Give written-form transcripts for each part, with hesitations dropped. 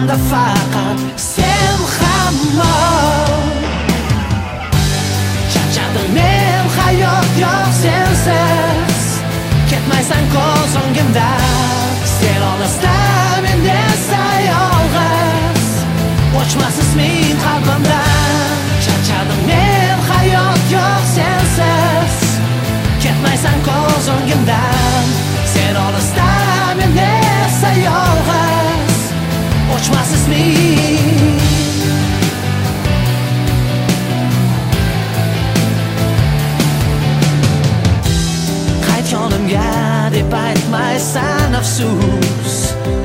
Ko'zlarimda faqat sen hamon. Charchadim men hayot yo'q sensiz, ketmaysan ko'z o'ngimdan. Sen olisda men esa yolg'iz, o'chmas isming qalbimdan. Charchadim men hayot yo'q sensiz, ketmaysan ko'z o'ngimdan. Sen olisda men esa yolg'iz, o'chmas isming. Qayt yonimga deb aytmaysan afsus,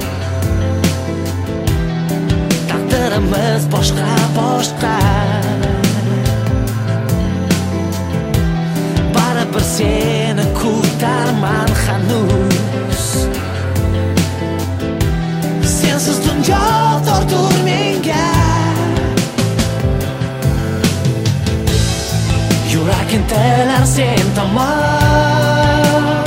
taqdirimiz boshqa boshqa. Baribir seni kutarman hanuz. Sensiz dunyo tortur menga, yurak intilar sen tomon.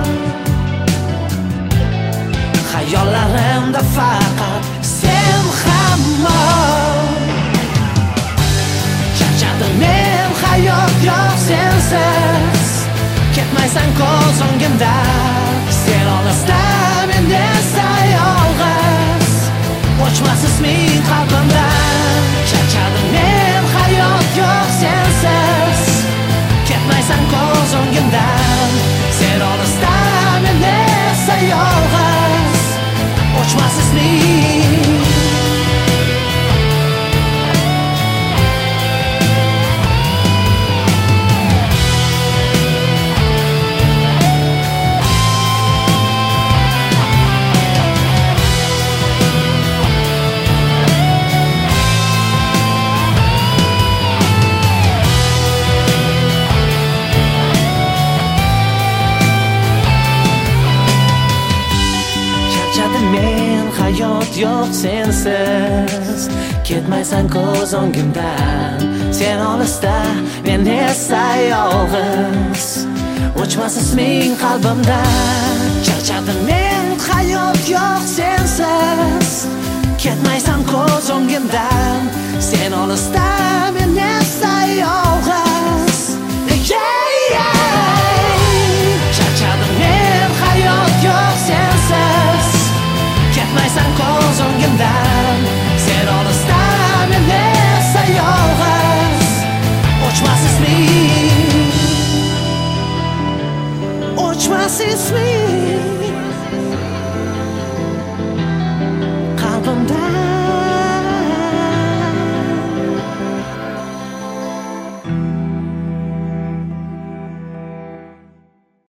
Hayollarimda faqat sen hamon. Charchadim men hayot yo'q sensiz, ketmaysan ko'z o'ngimdan. Sen olisda men esa yolg'iz, o'chmas isming qalbimdan. Charchadim men hayot yo'q sensiz, ketmaysan ko'z o'ngimdan. Sen olisda men esa yolg'iz, o'chmas isming. Men hayot yo'q sensiz, ketmaysan ko'z o'ngimdan. Sen olisda men esa yolg'iz, o'chmas isming qalbimdan. Charchadim men hayot yo'q sensiz, ketmaysan ko'z o'ngimdan. Sen olisda